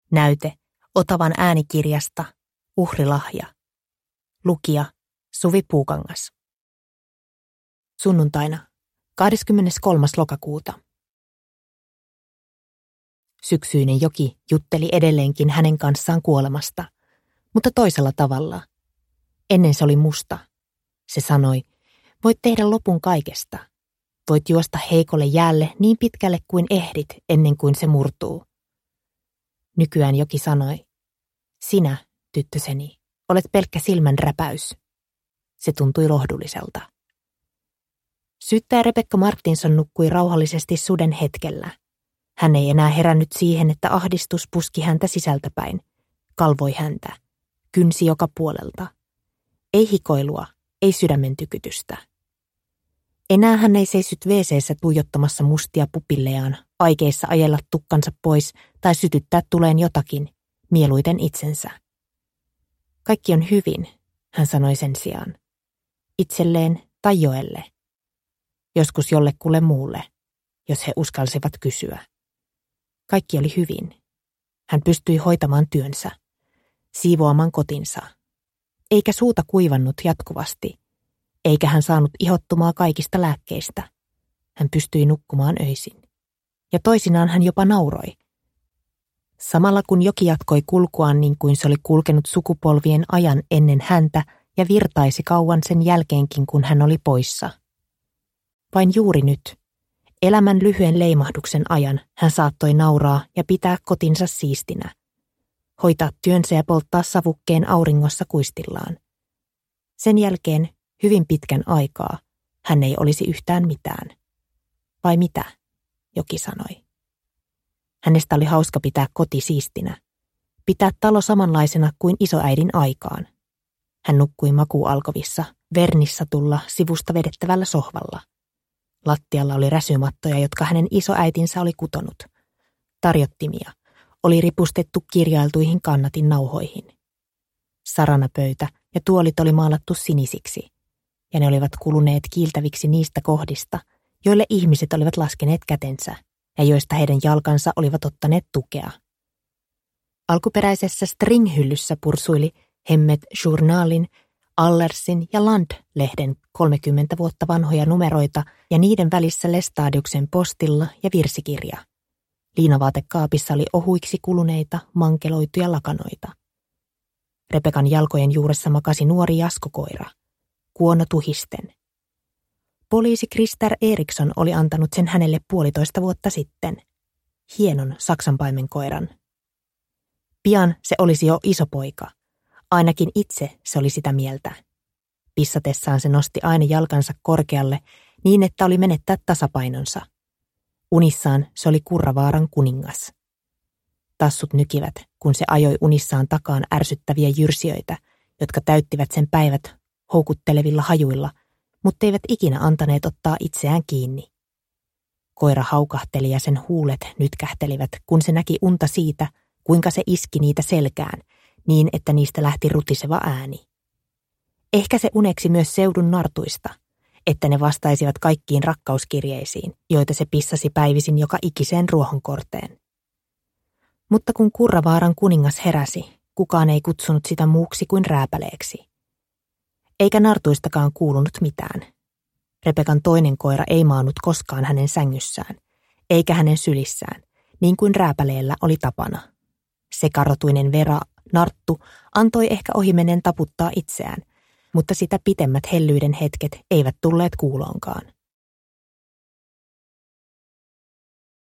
Näyte Otavan äänikirjasta Uhrilahja. Lukija Suvi Puukangas. Sunnuntaina 23. lokakuuta. Syksyinen joki jutteli edelleenkin hänen kanssaan kuolemasta, mutta toisella tavalla. Ennen se oli musta. Se sanoi, voit tehdä lopun kaikesta. Voit juosta heikolle jäälle niin pitkälle kuin ehdit ennen kuin se murtuu. Nykyään joki sanoi, sinä, tyttöseni, olet pelkkä silmän räpäys. Se tuntui lohdulliselta. Syyttäjä Rebekka Martinson nukkui rauhallisesti suden hetkellä. Hän ei enää herännyt siihen, että ahdistus puski häntä sisältäpäin, kalvoi häntä, kynsi joka puolelta. Ei hikoilua, ei sydämen tykytystä. Enää hän ei seissyt WC:ssä tuijottamassa mustia pupillejaan, aikeissa ajella tukkansa pois tai sytyttää tuleen jotakin, mieluiten itsensä. Kaikki on hyvin, hän sanoi sen sijaan. Itselleen tai Joelle. Joskus jollekulle muulle, jos he uskalsivat kysyä. Kaikki oli hyvin. Hän pystyi hoitamaan työnsä, siivoamaan kotinsa. Eikä suuta kuivannut jatkuvasti, eikä hän saanut ihottumaa kaikista lääkkeistä. Hän pystyi nukkumaan öisin. Ja toisinaan hän jopa nauroi. Samalla kun joki jatkoi kulkuaan niin kuin se oli kulkenut sukupolvien ajan ennen häntä ja virtaisi kauan sen jälkeenkin, kun hän oli poissa. Vain juuri nyt, elämän lyhyen leimahduksen ajan, hän saattoi nauraa ja pitää kotinsa siistinä. Hoitaa työnsä ja polttaa savukkeen auringossa kuistillaan. Sen jälkeen, hyvin pitkän aikaa, hän ei olisi yhtään mitään. Vai mitä, joki sanoi. Hänestä oli hauska pitää koti siistinä. Pitää talo samanlaisena kuin isoäidin aikaan. Hän nukkui makuualkovissa, vernissatulla sivusta vedettävällä sohvalla. Lattialla oli räsymattoja, jotka hänen isoäitinsä oli kutonut. Tarjottimia oli ripustettu kirjailtuihin kannatin nauhoihin. Saranapöytä ja tuolit oli maalattu sinisiksi, ja ne olivat kuluneet kiiltäviksi niistä kohdista, joille ihmiset olivat laskeneet kätensä ja joista heidän jalkansa olivat ottaneet tukea. Alkuperäisessä String-hyllyssä pursuili Hemmet Journalin, Allersin ja Land-lehden 30 vuotta vanhoja numeroita ja niiden välissä Lestadiuksen postilla ja virsikirja. Liinavaatekaapissa oli ohuiksi kuluneita, mankeloituja lakanoita. Rebekan jalkojen juuressa makasi nuori jaskokoira, kuono tuhisten. Poliisi Krister Eriksson oli antanut sen hänelle 1,5 vuotta sitten. Hienon saksanpaimenkoiran. Pian se olisi jo iso poika. Ainakin itse se oli sitä mieltä. Pissatessaan se nosti aina jalkansa korkealle niin, että oli menettää tasapainonsa. Unissaan se oli Kurravaaran kuningas. Tassut nykivät, kun se ajoi unissaan takaan ärsyttäviä jyrsijöitä, jotka täyttivät sen päivät houkuttelevilla hajuilla, mutta eivät ikinä antaneet ottaa itseään kiinni. Koira haukahteli ja sen huulet nytkähtelivät, kun se näki unta siitä, kuinka se iski niitä selkään, niin että niistä lähti rutiseva ääni. Ehkä se uneksi myös seudun nartuista, että ne vastaisivat kaikkiin rakkauskirjeisiin, joita se pissasi päivisin joka ikiseen ruohonkorteen. Mutta kun Kurravaaran kuningas heräsi, kukaan ei kutsunut sitä muuksi kuin rääpäleeksi. Eikä nartuistakaan kuulunut mitään. Rebekan toinen koira ei maannut koskaan hänen sängyssään, eikä hänen sylissään, niin kuin rääpäleellä oli tapana. Sekarotuinen Vera, narttu, antoi ehkä ohimennen taputtaa itseään, mutta sitä pitemmät hellyyden hetket eivät tulleet kuuloonkaan.